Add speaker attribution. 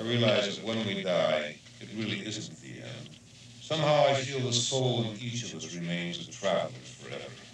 Speaker 1: I realize that when we die, it really isn't the end. Somehow I feel the soul in each of us remains a traveler forever.